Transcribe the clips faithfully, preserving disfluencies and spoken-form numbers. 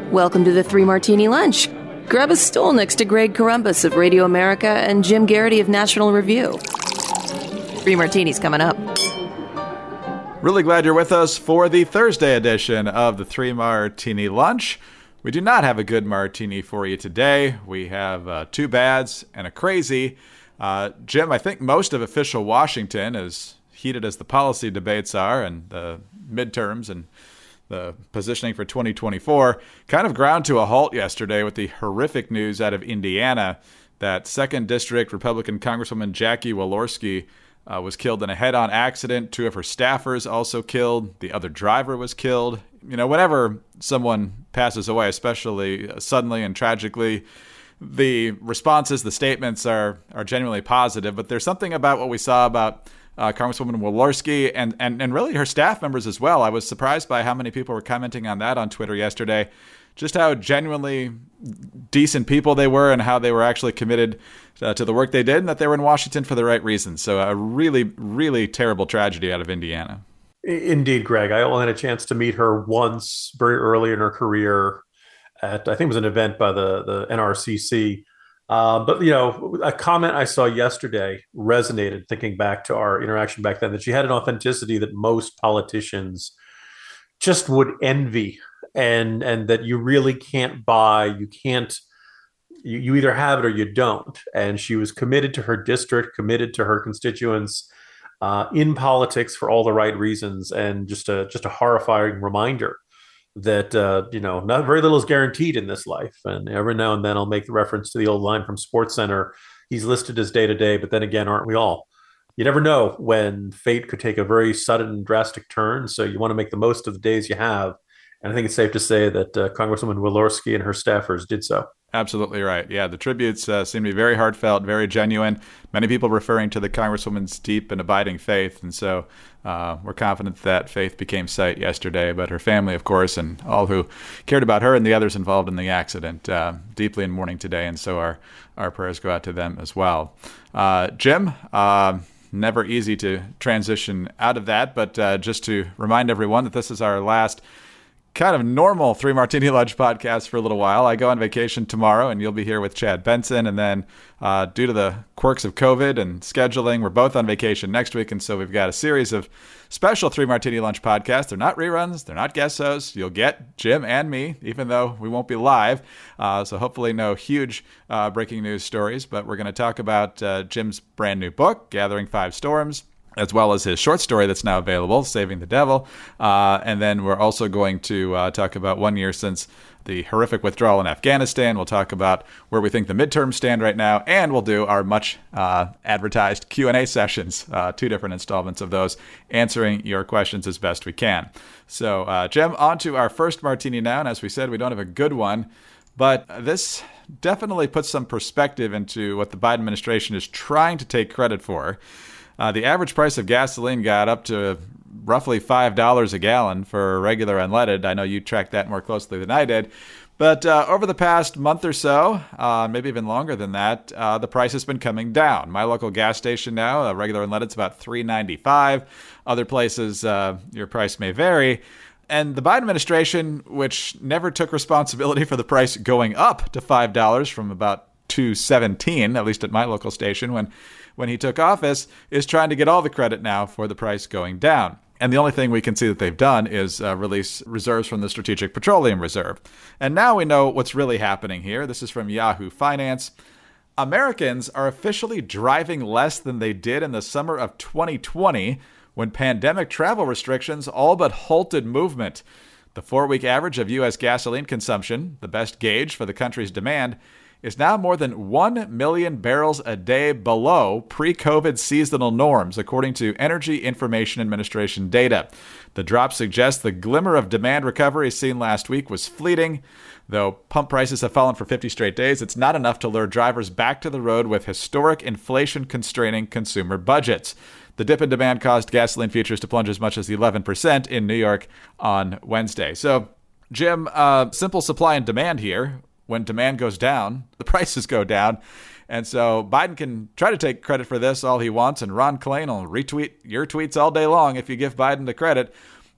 Welcome to the Three Martini Lunch. Grab a stool next to Greg Columbus of Radio America and Jim Garrity of National Review. Three Martinis coming up. Really glad you're with us for the Thursday edition of the Three Martini Lunch. We do not have a good martini for you today. We have uh, two bads and a crazy. Uh, Jim, I think most of official Washington, as heated as the policy debates are and the midterms and the positioning for twenty twenty-four, kind of ground to a halt yesterday with the horrific news out of Indiana that second District Republican Congresswoman Jackie Walorski uh, was killed in a head-on accident. Two of her staffers also killed. The other driver was killed. You know, whenever someone passes away, especially suddenly and tragically, the responses, the statements are are genuinely positive. But there's something about what we saw about Uh, Congresswoman Walorski and, and, and really her staff members as well. I was surprised by how many people were commenting on that on Twitter yesterday, just how genuinely decent people they were and how they were actually committed uh, to the work they did and that they were in Washington for the right reasons. So a really, really terrible tragedy out of Indiana. Indeed, Greg. I only had a chance to meet her once very early in her career at, I think it was an event by the, the N R C C. Uh, but, you know, a comment I saw yesterday resonated thinking back to our interaction back then, that she had an authenticity that most politicians just would envy, and and that you really can't buy. You can't, you, you either have it or you don't. And she was committed to her district, committed to her constituents, uh, in politics for all the right reasons. And just a just a horrifying reminder that, uh, you know, not very little is guaranteed in this life. And every now and then I'll make the reference to the old line from SportsCenter. He's listed as day to day, but then again, aren't we all? You never know when fate could take a very sudden and drastic turn. So you want to make the most of the days you have. And I think it's safe to say that uh, Congresswoman Walorski and her staffers did so. Absolutely right. Yeah, the tributes uh, seem to be very heartfelt, very genuine. Many people referring to the Congresswoman's deep and abiding faith. And so uh, we're confident that faith became sight yesterday. But her family, of course, and all who cared about her and the others involved in the accident, uh, deeply in mourning today. And so our, our prayers go out to them as well. Uh, Jim, uh, never easy to transition out of that. But uh, just to remind everyone that this is our last kind of normal Three Martini Lunch podcast for a little while. I go on vacation tomorrow, and you'll be here with Chad Benson. And then uh, due to the quirks of COVID and scheduling, we're both on vacation next week. And so we've got a series of special Three Martini Lunch podcasts. They're not reruns. They're not guest hosts. You'll get Jim and me, even though we won't be live. Uh, so hopefully no huge uh, breaking news stories. But we're going to talk about uh, Jim's brand new book, Gathering Five Storms, as well as his short story that's now available, Saving the Devil. Uh, and then we're also going to uh, talk about one year since the horrific withdrawal in Afghanistan. We'll talk about where we think the midterms stand right now, and we'll do our much uh, advertised Q and A sessions, uh, two different installments of those, answering your questions as best we can. So, uh, Jim, on to our first martini now. And as we said, we don't have a good one, but this definitely puts some perspective into what the Biden administration is trying to take credit for. Uh, the average price of gasoline got up to roughly five dollars a gallon for regular unleaded. I know you tracked that more closely than I did. But uh, over the past month or so, uh, maybe even longer than that, uh, the price has been coming down. My local gas station now, uh, regular unleaded, is about three ninety-five. Other places, uh, your price may vary. And the Biden administration, which never took responsibility for the price going up to five dollars from about two seventeen, at least at my local station, when when he took office, is trying to get all the credit now for the price going down. And the only thing we can see that they've done is uh, release reserves from the Strategic Petroleum Reserve. And now we know what's really happening here. This is from Yahoo Finance. Americans are officially driving less than they did in the summer of twenty twenty, when pandemic travel restrictions all but halted movement. The four-week average of U S gasoline consumption, the best gauge for the country's demand, is now more than one million barrels a day below pre-COVID seasonal norms, according to Energy Information Administration data. The drop suggests the glimmer of demand recovery seen last week was fleeting. Though pump prices have fallen for fifty straight days, it's not enough to lure drivers back to the road with historic inflation-constraining consumer budgets. The dip in demand caused gasoline futures to plunge as much as eleven percent in New York on Wednesday. So, Jim, uh, simple supply and demand here. When demand goes down, the prices go down. And so Biden can try to take credit for this all he wants, and Ron Klain will retweet your tweets all day long if you give Biden the credit.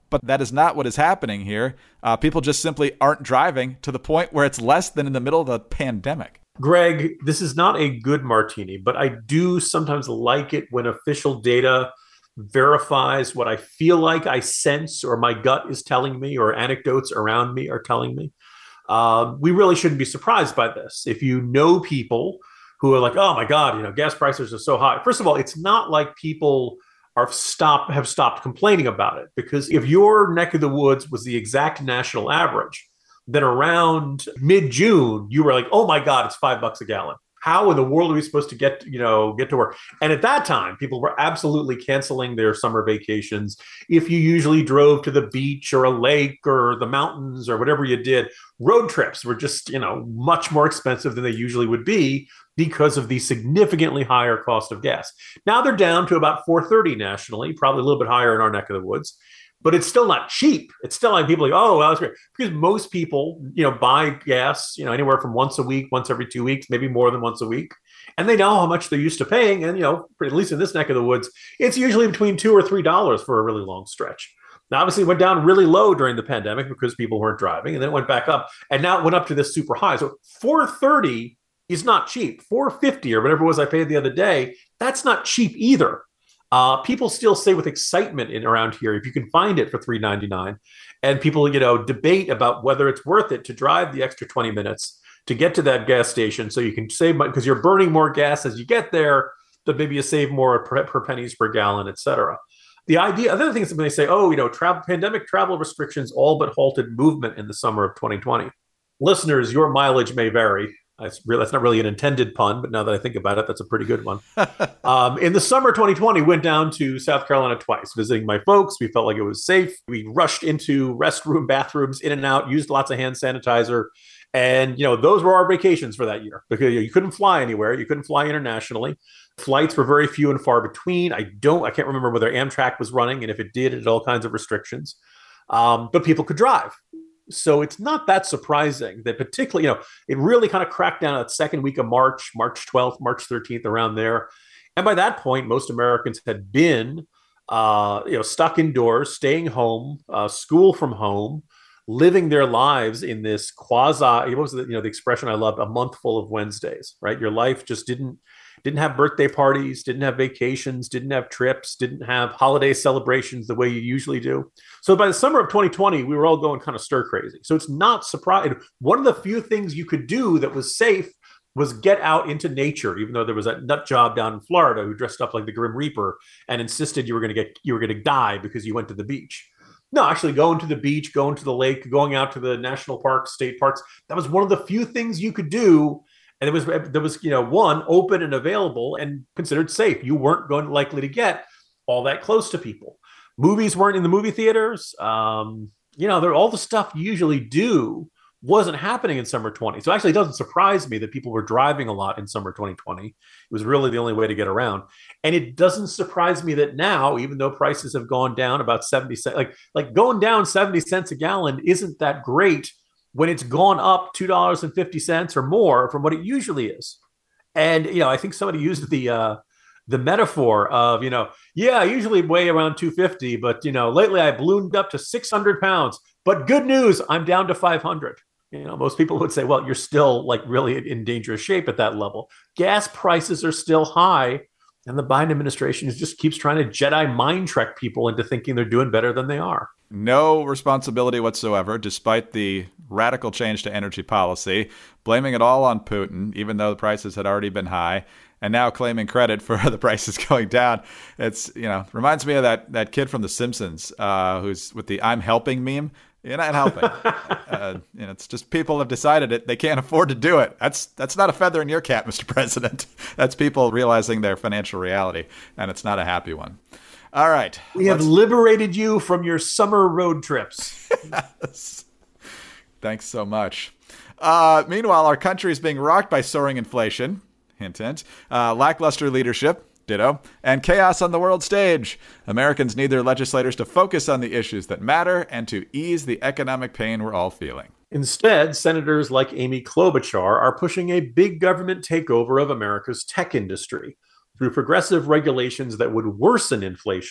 But that is not what is happening here. Uh, people just simply aren't driving to the point where it's less than in the middle of the pandemic. Greg, this is not a good martini, but I do sometimes like it when official data verifies what I feel like I sense or my gut is telling me or anecdotes around me are telling me. Um, we really shouldn't be surprised by this. If you know people who are like, oh my God, you know, gas prices are so high. First of all, it's not like people are stop have stopped complaining about it, because if your neck of the woods was the exact national average, then around mid-June, you were like, oh my God, it's five bucks a gallon. How in the world are we supposed to get, you know, get to work? And at that time, people were absolutely canceling their summer vacations. If you usually drove to the beach or a lake or the mountains or whatever you did, road trips were just, you know, much more expensive than they usually would be because of the significantly higher cost of gas. Now they're down to about four thirty nationally, probably a little bit higher in our neck of the woods. But it's still not cheap. It's still like people are like, oh, well, that's great. Because most people, you know, buy gas, you know, anywhere from once a week, once every two weeks, maybe more than once a week. And they know how much they're used to paying. And, you know, at least in this neck of the woods, it's usually between two or three dollars for a really long stretch. Now, obviously, it went down really low during the pandemic because people weren't driving, and then it went back up. And now it went up to this super high. So four thirty is not cheap. four fifty or whatever it was I paid the other day, that's not cheap either. Uh, people still say with excitement in around here, if you can find it for three ninety-nine, and people, you know, debate about whether it's worth it to drive the extra twenty minutes to get to that gas station so you can save money because you're burning more gas as you get there, but maybe you save more per, per pennies per gallon, et cetera. The idea, other things when they say, oh, you know, travel, pandemic travel restrictions all but halted movement in the summer of twenty twenty. Listeners, your mileage may vary. That's, really, that's not really an intended pun, but now that I think about it, that's a pretty good one. um, in the summer twenty twenty, went down to South Carolina twice, visiting my folks. We felt like it was safe. We rushed into restroom, bathrooms, in and out, used lots of hand sanitizer. And, you know, those were our vacations for that year because you couldn't fly anywhere. You couldn't fly internationally. Flights were very few and far between. I don't, I can't remember whether Amtrak was running, and if it did, it had all kinds of restrictions. Um, but people could drive. So it's not that surprising that particularly, you know, it really kind of cracked down that second week of March, March twelfth, March thirteenth, around there. And by that point, most Americans had been, uh, you know, stuck indoors, staying home, uh, school from home, living their lives in this quasi, what was the, you know, the expression I loved, a month full of Wednesdays, right? Your life just didn't, didn't have birthday parties, didn't have vacations, didn't have trips, didn't have holiday celebrations the way you usually do. So by the summer of twenty twenty, we were all going kind of stir crazy. So it's not surprising. One of the few things you could do that was safe was get out into nature, even though there was a nut job down in Florida who dressed up like the Grim Reaper and insisted you were going to get, you were going to die because you went to the beach. No, actually going to the beach, going to the lake, going out to the national parks, state parks. That was one of the few things you could do. And it was, there was, you know, one, open and available and considered safe. You weren't going likely to get all that close to people. Movies weren't in the movie theaters. Um, you know, they're all the stuff you usually do wasn't happening in summer twenty. So actually it doesn't surprise me that people were driving a lot in summer twenty twenty. It was really the only way to get around. And it doesn't surprise me that now, even though prices have gone down about seventy cents, like, like going down seventy cents a gallon isn't that great when it's gone up two dollars and fifty cents or more from what it usually is. And, you know, I think somebody used the, uh, the metaphor of, you know, yeah, I usually weigh around two fifty, but, you know, lately I ballooned up to six hundred pounds, but good news, I'm down to five hundred. You know, most people would say, well, you're still like really in dangerous shape at that level. Gas prices are still high. And the Biden administration just keeps trying to Jedi mind trick people into thinking they're doing better than they are. No responsibility whatsoever, despite the radical change to energy policy, blaming it all on Putin, even though the prices had already been high, and now claiming credit for the prices going down. It's, you know, reminds me of that, that kid from The Simpsons uh, who's with the I'm helping meme. You're not helping. uh, you know, it's just people have decided it. They can't afford to do it. That's that's not a feather in your cap, Mister President. That's people realizing their financial reality, and it's not a happy one. All right. We have liberated you from your summer road trips. Yes. Thanks so much. Uh, meanwhile, our country is being rocked by soaring inflation, hint, hint, uh, lackluster leadership, ditto, and chaos on the world stage. Americans need their legislators to focus on the issues that matter and to ease the economic pain we're all feeling. Instead, senators like Amy Klobuchar are pushing a big government takeover of America's tech industry through progressive regulations that would worsen inflation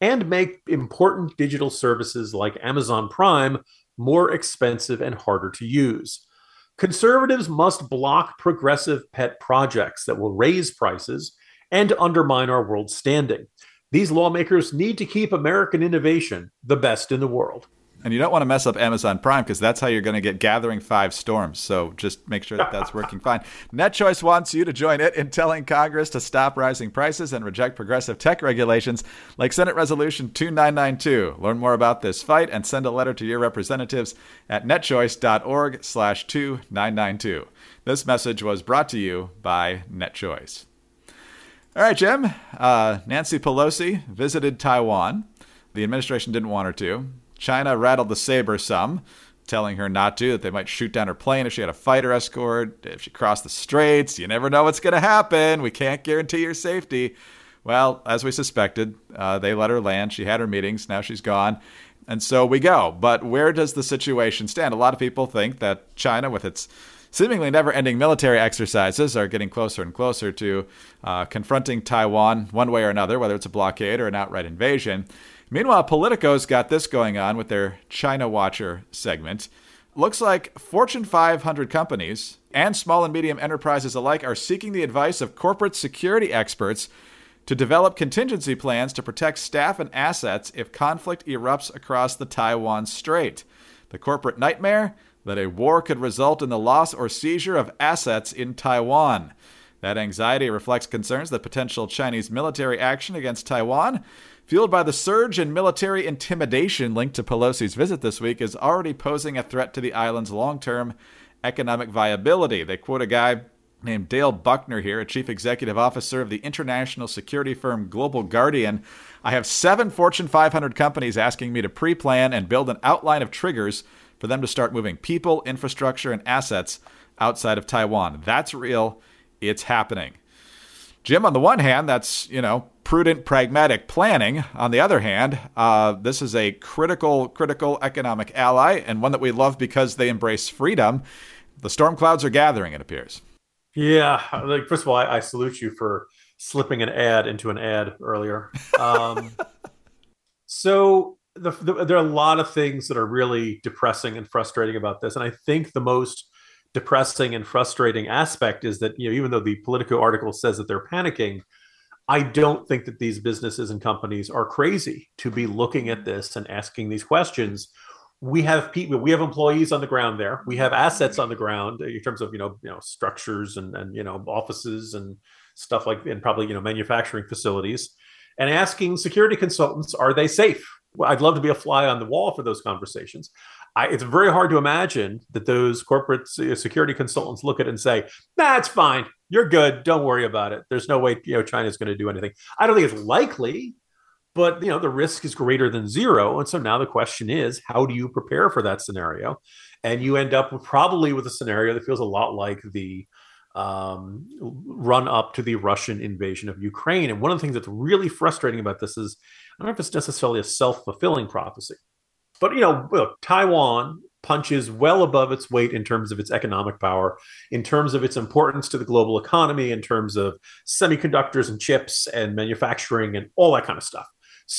and make important digital services like Amazon Prime more expensive and harder to use. Conservatives must block progressive pet projects that will raise prices and undermine our world standing. These lawmakers need to keep American innovation the best in the world. And you don't want to mess up Amazon Prime because that's how you're going to get Gathering Five storms. So just make sure that that's working fine. NetChoice wants you to join it in telling Congress to stop rising prices and reject progressive tech regulations like Senate Resolution two nine nine two. Learn more about this fight and send a letter to your representatives at netchoice.org slash 2992. This message was brought to you by NetChoice. All right, Jim. Uh, Nancy Pelosi visited Taiwan. The administration didn't want her to. China rattled the saber some, telling her not to, that they might shoot down her plane if she had a fighter escort, if she crossed the straits. You never know what's going to happen. We can't guarantee your safety. Well, as we suspected, uh, they let her land. She had her meetings. Now she's gone. And so we go. But where does the situation stand? A lot of people think that China, with its seemingly never-ending military exercises, are getting closer and closer to uh, confronting Taiwan one way or another, whether it's a blockade or an outright invasion. Meanwhile, Politico's got this going on with their China Watcher segment. Looks like Fortune five hundred companies and small and medium enterprises alike are seeking the advice of corporate security experts to develop contingency plans to protect staff and assets if conflict erupts across the Taiwan Strait. The corporate nightmare? That a war could result in the loss or seizure of assets in Taiwan. That anxiety reflects concerns that potential Chinese military action against Taiwan, fueled by the surge in military intimidation linked to Pelosi's visit this week, is already posing a threat to the island's long-term economic viability. They quote a guy named Dale Buckner here, a chief executive officer of the international security firm Global Guardian. I have seven Fortune five hundred companies asking me to pre-plan and build an outline of triggers for them to start moving people, infrastructure, and assets outside of Taiwan. That's real. It's happening. Jim, on the one hand, that's, you know, prudent, pragmatic planning. On the other hand, uh, this is a critical, critical economic ally and one that we love because they embrace freedom. The storm clouds are gathering, it appears. Yeah. Like, first of all, I, I salute you for slipping an ad into an ad earlier. Um, so the, the, there are a lot of things that are really depressing and frustrating about this. And I think the most depressing and frustrating aspect is that, you know, even though the Politico article says that they're panicking, I don't think that these businesses and companies are crazy to be looking at this and asking these questions. We have people, we have employees on the ground there. We have assets on the ground in terms of, you know, you know, structures and, and, you know, offices and stuff like, and probably, you know, manufacturing facilities, and asking security consultants, are they safe? Well, I'd love to be a fly on the wall for those conversations. I, it's very hard to imagine that those corporate security consultants look at it and say, "That's fine. You're good. Don't worry about it. There's no way, you know, China's going to do anything." I don't think it's likely, but, you know, the risk is greater than zero. And so now the question is, how do you prepare for that scenario? And you end up with probably with a scenario that feels a lot like the um, run up to the Russian invasion of Ukraine. And one of the things that's really frustrating about this is, I don't know if it's necessarily a self-fulfilling prophecy, but, you know, look, Taiwan punches well above its weight in terms of its economic power, in terms of its importance to the global economy, in terms of semiconductors and chips and manufacturing and all that kind of stuff.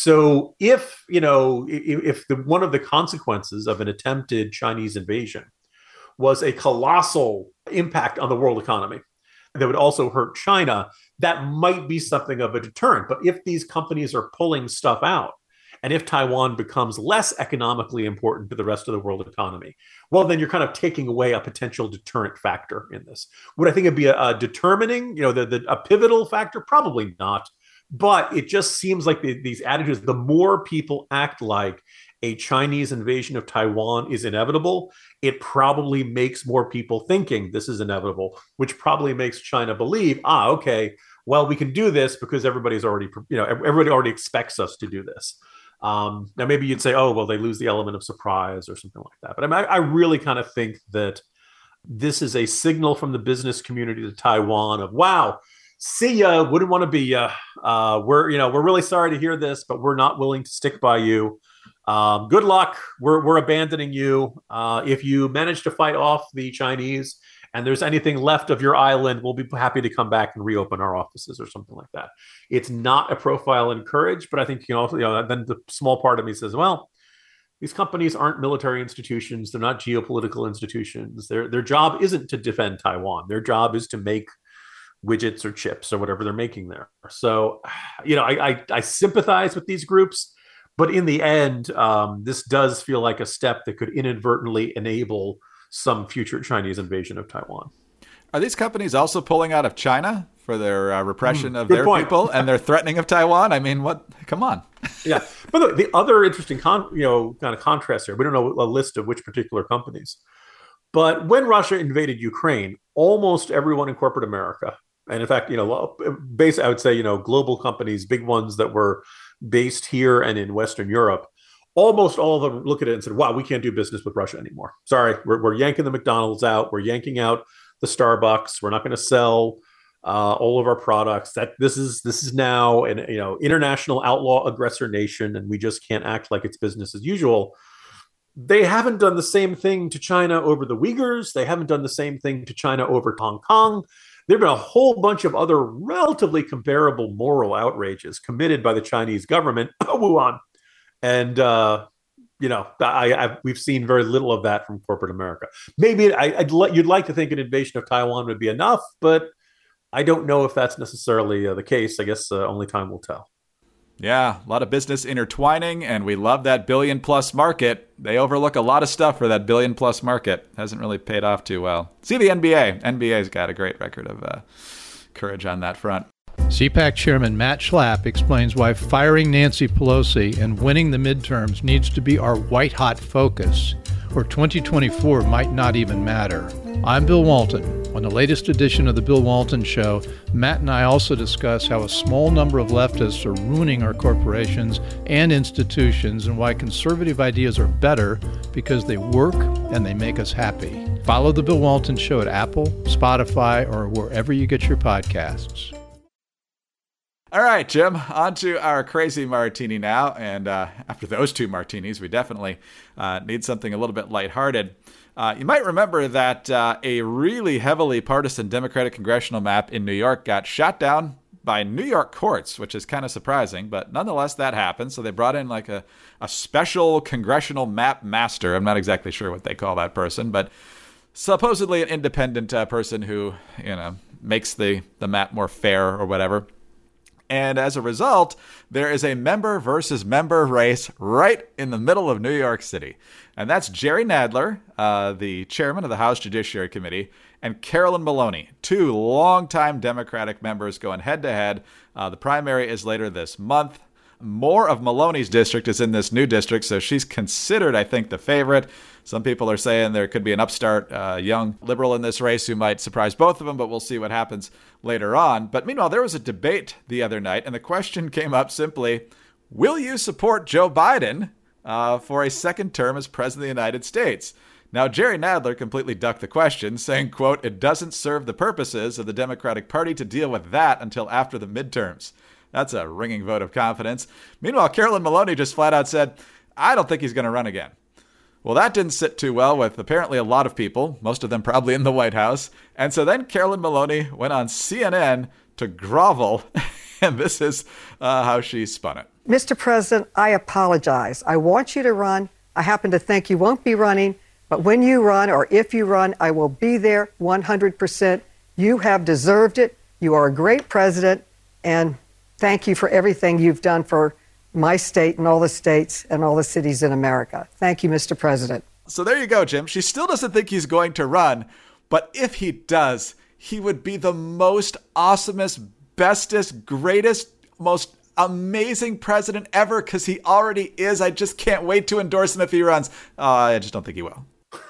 So if, you know, if, if the, one of the consequences of an attempted Chinese invasion was a colossal impact on the world economy that would also hurt China, that might be something of a deterrent. But if these companies are pulling stuff out, and if Taiwan becomes less economically important to the rest of the world economy, well, then you're kind of taking away a potential deterrent factor in this. Would I think it'd be a, a determining, you know, the, the, a pivotal factor? Probably not. But it just seems like the, these attitudes, the more people act like a Chinese invasion of Taiwan is inevitable, it probably makes more people thinking this is inevitable, which probably makes China believe, ah, okay, well, we can do this because everybody's already, you know, everybody already expects us to do this. Um, now, maybe you'd say, oh, well, they lose the element of surprise or something like that. But I, mean, I, I really kind of think that this is a signal from the business community to Taiwan of, wow, see ya, wouldn't want to be ya. Uh, we're, you know, we're really sorry to hear this, but we're not willing to stick by you. Um, good luck. We're, we're abandoning you. Uh, if you manage to fight off the Chinese and there's anything left of your island, we'll be happy to come back and reopen our offices or something like that. It's not a profile in courage, but I think, you know, you know, then the small part of me says, well, these companies aren't military institutions. They're not geopolitical institutions. Their, their job isn't to defend Taiwan. Their job is to make widgets or chips or whatever they're making there. So, you know, I, I, I sympathize with these groups, but in the end, um, this does feel like a step that could inadvertently enable some future Chinese invasion of Taiwan. Are these companies also pulling out of China for their uh, repression mm, of their point. people and their threatening of Taiwan? I mean, what? Come on. Yeah. But look, the other interesting, con- you know, kind of contrast here, we don't know a list of which particular companies, but when Russia invaded Ukraine, almost everyone in corporate America, and in fact, you know, base, I would say, you know, global companies, big ones that were based here and in Western Europe, almost all of them look at it and said, wow, we can't do business with Russia anymore. Sorry, we're, we're yanking the McDonald's out. We're yanking out the Starbucks. We're not going to sell uh, all of our products. That this is this is now an you know international outlaw aggressor nation, and we just can't act like it's business as usual. They haven't done the same thing to China over the Uyghurs. They haven't done the same thing to China over Hong Kong. There have been a whole bunch of other relatively comparable moral outrages committed by the Chinese government, Wuhan, and uh, you know, I, I we've seen very little of that from corporate America. Maybe I, I'd let you'd like to think an invasion of Taiwan would be enough, but I don't know if that's necessarily uh, the case. I guess uh, only time will tell. Yeah, a lot of business intertwining, and we love that billion plus market. They overlook a lot of stuff for that billion plus market. Hasn't really paid off too well. See the N B A. N B A's got a great record of uh, courage on that front. C PAC Chairman Matt Schlapp explains why firing Nancy Pelosi and winning the midterms needs to be our white-hot focus, or twenty twenty-four might not even matter. I'm Bill Walton. On the latest edition of The Bill Walton Show, Matt and I also discuss how a small number of leftists are ruining our corporations and institutions and why conservative ideas are better because they work and they make us happy. Follow The Bill Walton Show at Apple, Spotify, or wherever you get your podcasts. All right, Jim, on to our crazy martini now. And uh, after those two martinis, we definitely uh, need something a little bit lighthearted. Uh, you might remember that uh, a really heavily partisan Democratic congressional map in New York got shot down by New York courts, which is kind of surprising, but nonetheless that happened. So they brought in like a, a special congressional map master. I'm not exactly sure what they call that person, but supposedly an independent uh, person who, you know, makes the, the map more fair or whatever. And as a result, there is a member versus member race right in the middle of New York City. And that's Jerry Nadler, uh, the chairman of the House Judiciary Committee, and Carolyn Maloney, two longtime Democratic members going head-to-head. Uh, the primary is later this month. More of Maloney's district is in this new district, so she's considered, I think, the favorite. Some people are saying there could be an upstart uh, young liberal in this race who might surprise both of them, but we'll see what happens later on. But meanwhile, there was a debate the other night, and the question came up simply, will you support Joe Biden uh, for a second term as president of the United States? Now, Jerry Nadler completely ducked the question, saying, quote, it doesn't serve the purposes of the Democratic Party to deal with that until after the midterms. That's a ringing vote of confidence. Meanwhile, Carolyn Maloney just flat out said, I don't think he's going to run again. Well, that didn't sit too well with apparently a lot of people, most of them probably in the White House. And so then Carolyn Maloney went on C N N to grovel, and this is uh, how she spun it. Mister President, I apologize. I want you to run. I happen to think you won't be running, but when you run, or if you run, I will be there one hundred percent. You have deserved it. You are a great president, and thank you for everything you've done for my state and all the states and all the cities in America. Thank you, Mister President. So there you go, Jim. She still doesn't think he's going to run, but if he does, he would be the most awesomest, bestest, greatest, most amazing president ever because he already is. I just can't wait to endorse him if he runs. Uh, I just don't think he will.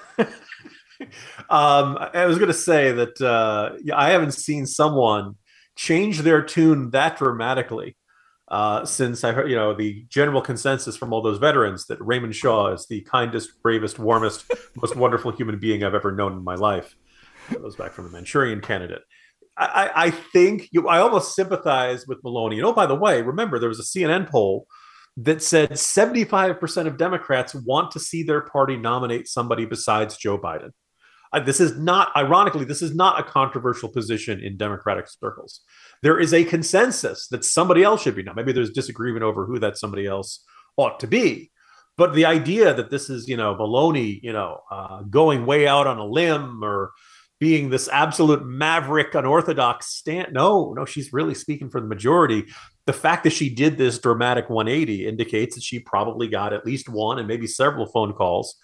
um, I was going to say that uh, I haven't seen someone change their tune that dramatically uh, since I heard, you know, the general consensus from all those veterans that Raymond Shaw is the kindest, bravest, warmest, most wonderful human being I've ever known in my life. That goes back from the Manchurian Candidate. I, I think you, I almost sympathize with Maloney. And oh, by the way, remember, there was a C N N poll that said seventy-five percent of Democrats want to see their party nominate somebody besides Joe Biden. Uh, this is not, ironically, this is not a controversial position in Democratic circles. There is a consensus that somebody else should be. Now, maybe there's disagreement over who that somebody else ought to be. But the idea that this is, you know, Maloney, you know, uh, going way out on a limb or being this absolute maverick, unorthodox stand. No, no, she's really speaking for the majority. The fact that she did this dramatic one eighty indicates that she probably got at least one and maybe several phone calls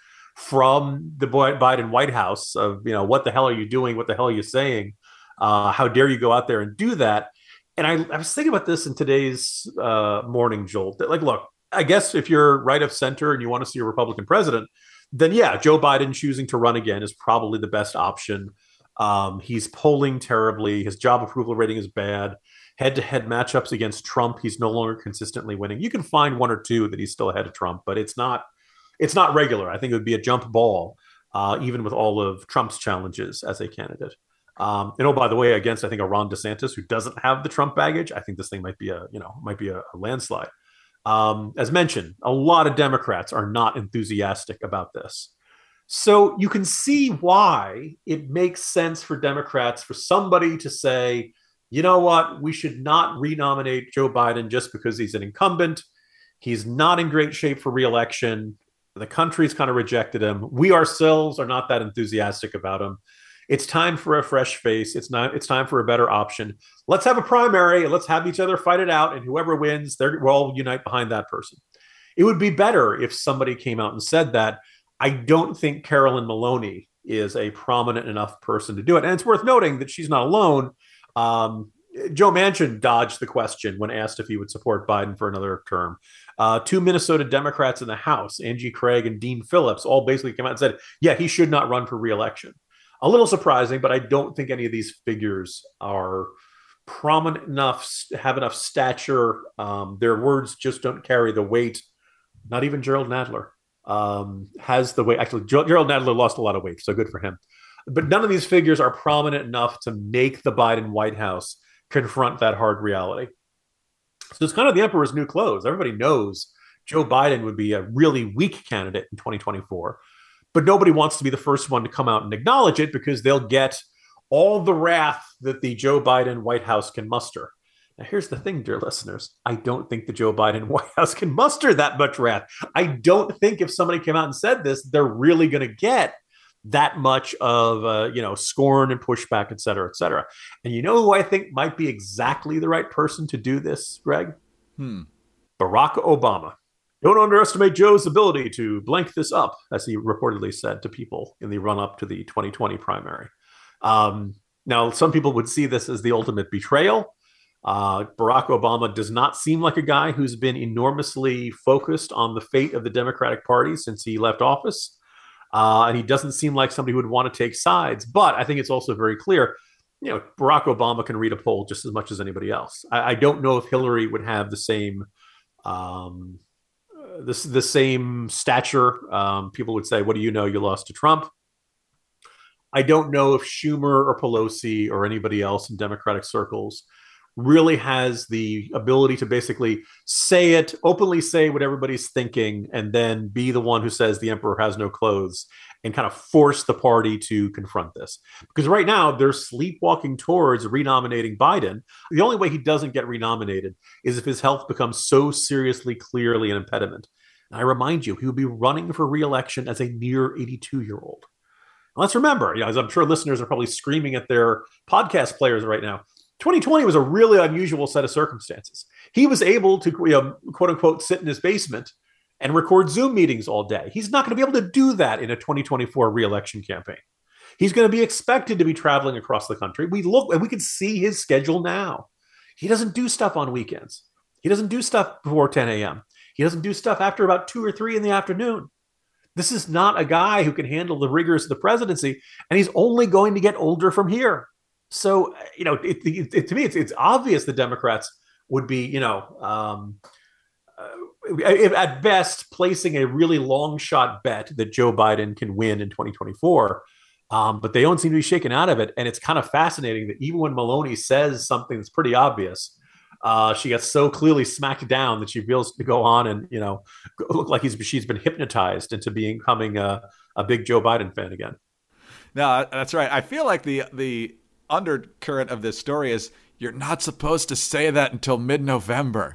from the Biden White House of, you know, what the hell are you doing? What the hell are you saying? Uh, how dare you go out there and do that? And I, I was thinking about this in today's uh, morning jolt. That, like, look, I guess if you're right of center and you want to see a Republican president, then yeah, Joe Biden choosing to run again is probably the best option. Um, he's polling terribly. His job approval rating is bad. Head-to-head matchups against Trump, he's no longer consistently winning. You can find one or two that he's still ahead of Trump, but it's not it's not regular. I think it would be a jump ball, uh, even with all of Trump's challenges as a candidate. Um, and oh, by the way, against I think a Ron DeSantis who doesn't have the Trump baggage, I think this thing might be a you know might be a, a landslide. Um, as mentioned, a lot of Democrats are not enthusiastic about this. So you can see why it makes sense for Democrats for somebody to say, you know what, we should not renominate Joe Biden just because he's an incumbent. He's not in great shape for re-election. The country's kind of rejected him. We ourselves are not that enthusiastic about him. It's time for a fresh face. It's not. It's time for a better option. Let's have a primary and let's have each other fight it out. And whoever wins, we'll all unite behind that person. It would be better if somebody came out and said that. I don't think Carolyn Maloney is a prominent enough person to do it. And it's worth noting that she's not alone. Um, Joe Manchin dodged the question when asked if he would support Biden for another term. Uh, two Minnesota Democrats in the House, Angie Craig and Dean Phillips, all basically came out and said, yeah, he should not run for re-election. A little surprising, but I don't think any of these figures are prominent enough, have enough stature. Um, their words just don't carry the weight. Not even Gerald Nadler um, has the weight. Actually, Gerald Nadler lost a lot of weight, so good for him. But none of these figures are prominent enough to make the Biden White House confront that hard reality. So it's kind of the emperor's new clothes. Everybody knows Joe Biden would be a really weak candidate in twenty twenty-four. But nobody wants to be the first one to come out and acknowledge it because they'll get all the wrath that the Joe Biden White House can muster. Now, here's the thing, dear listeners. I don't think the Joe Biden White House can muster that much wrath. I don't think if somebody came out and said this, they're really going to get that much of, uh, you know, scorn and pushback, et cetera, et cetera. And you know who I think might be exactly the right person to do this, Greg? Hmm. Barack Obama. Don't underestimate Joe's ability to blank this up, as he reportedly said to people in the run-up to the twenty twenty primary. Um, now, some people would see this as the ultimate betrayal. Uh, Barack Obama does not seem like a guy who's been enormously focused on the fate of the Democratic Party since he left office. Uh, and he doesn't seem like somebody who would want to take sides. But I think it's also very clear, you know, Barack Obama can read a poll just as much as anybody else. I, I don't know if Hillary would have the same... Um, This the same stature. Um, people would say, what do you know? You lost to Trump. I don't know if Schumer or Pelosi or anybody else in Democratic circles really has the ability to basically say it, openly say what everybody's thinking, and then be the one who says the emperor has no clothes and kind of force the party to confront this. Because right now they're sleepwalking towards renominating Biden. The only way he doesn't get renominated is if his health becomes so seriously, clearly an impediment. And I remind you, he will be running for re-election as a near eighty-two-year-old. Let's remember, you know, as I'm sure listeners are probably screaming at their podcast players right now, twenty twenty was a really unusual set of circumstances. He was able to, you know, quote unquote, sit in his basement and record Zoom meetings all day. He's not going to be able to do that in a twenty twenty-four re-election campaign. He's going to be expected to be traveling across the country. We look and we can see his schedule now. He doesn't do stuff on weekends. He doesn't do stuff before ten a.m. He doesn't do stuff after about two or three in the afternoon. This is not a guy who can handle the rigors of the presidency, and he's only going to get older from here. So, you know, it, it, it, to me, it's, it's obvious the Democrats would be, you know, um, uh, at best placing a really long shot bet that Joe Biden can win in twenty twenty-four. Um, but they don't seem to be shaken out of it. And it's kind of fascinating that even when Maloney says something that's pretty obvious, uh, she gets so clearly smacked down that she feels to go on and, you know, look like he's, she's been hypnotized into becoming a, a big Joe Biden fan again. No, that's right. I feel like the the undercurrent of this story is you're not supposed to say that until mid-November.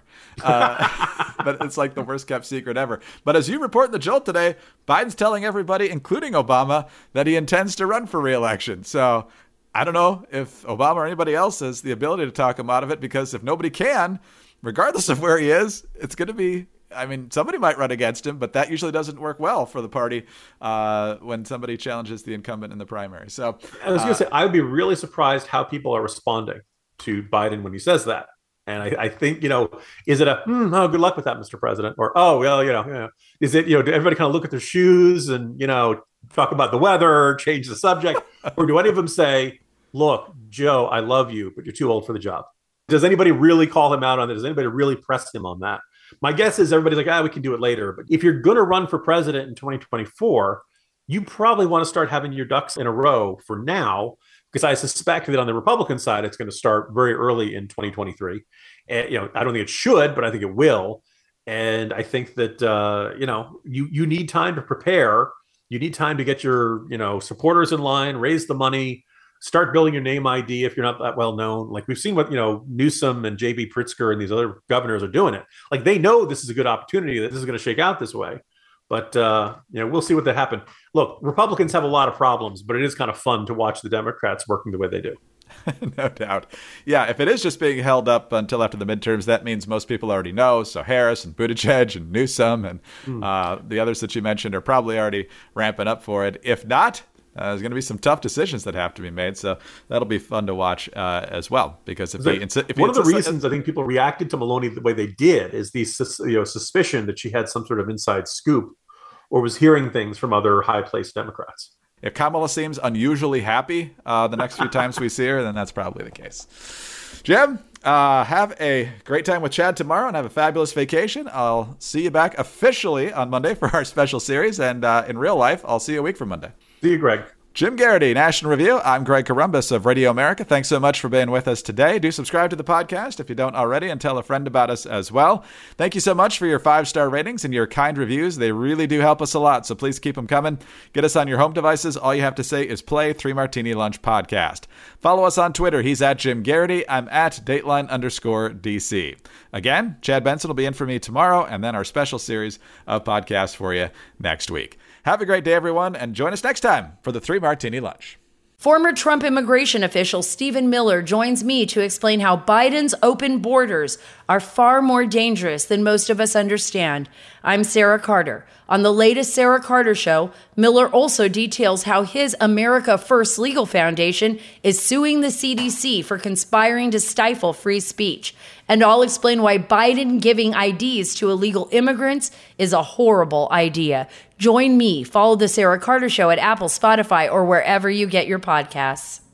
Uh, but it's like the worst kept secret ever. But as you report in the Jolt today, Biden's telling everybody, including Obama, that he intends to run for re-election. So I don't know if Obama or anybody else has the ability to talk him out of it, because if nobody can, regardless of where he is, it's going to be, I mean, somebody might run against him, but that usually doesn't work well for the party uh, when somebody challenges the incumbent in the primary. So I was going to uh, say, I would be really surprised how people are responding to Biden when he says that. And I, I think, you know, is it a, hmm, oh, good luck with that, Mister President? Or, oh, well, you know, you know, is it, you know, do everybody kind of look at their shoes and, you know, talk about the weather, change the subject? Or do any of them say, look, Joe, I love you, but you're too old for the job? Does anybody really call him out on it? Does anybody really press him on that? My guess is everybody's like, ah, we can do it later. But if you're going to run for president in twenty twenty-four, you probably want to start having your ducks in a row for now, because I suspect that on the Republican side, it's going to start very early in twenty twenty-three. And, you know, I don't think it should, but I think it will. And I think that, uh, you know, you, you need time to prepare. You need time to get your, you know, supporters in line, raise the money, start building your name I D if you're not that well known. Like we've seen what, you know, Newsom and J B Pritzker and these other governors are doing it. Like they know this is a good opportunity, that this is going to shake out this way. But, uh, you know, we'll see what that happen. Look, Republicans have a lot of problems, but it is kind of fun to watch the Democrats working the way they do. No doubt. Yeah, if it is just being held up until after the midterms, that means most people already know. So Harris and Buttigieg and Newsom and mm. uh, the others that you mentioned are probably already ramping up for it. If not, Uh, there's going to be some tough decisions that have to be made, so that'll be fun to watch uh, as well. Because if, they, insi- if one of the insi- reasons I think people reacted to Maloney the way they did is the you know suspicion that she had some sort of inside scoop or was hearing things from other high-placed Democrats. If Kamala seems unusually happy uh, the next few times we see her, then that's probably the case. Jim, uh, have a great time with Chad tomorrow and have a fabulous vacation. I'll see you back officially on Monday for our special series, and uh, in real life, I'll see you a week from Monday. See you, Greg. Jim Garrity, National Review. I'm Greg Corombos of Radio America. Thanks so much for being with us today. Do subscribe to the podcast if you don't already, and tell a friend about us as well. Thank you so much for your five-star ratings and your kind reviews. They really do help us a lot, so please keep them coming. Get us on your home devices. All you have to say is play Three Martini Lunch Podcast. Follow us on Twitter. He's at Jim Garrity. I'm at Dateline underscore DC. Again, Chad Benson will be in for me tomorrow, and then our special series of podcasts for you next week. Have a great day, everyone, and join us next time for the Three Martini Lunch. Former Trump immigration official Stephen Miller joins me to explain how Biden's open borders are far more dangerous than most of us understand. I'm Sarah Carter. On the latest Sarah Carter Show, Miller also details how his America First Legal Foundation is suing the C D C for conspiring to stifle free speech. And I'll explain why Biden giving I Ds to illegal immigrants is a horrible idea. Join me. Follow the Sarah Carter Show at Apple, Spotify, or wherever you get your podcasts.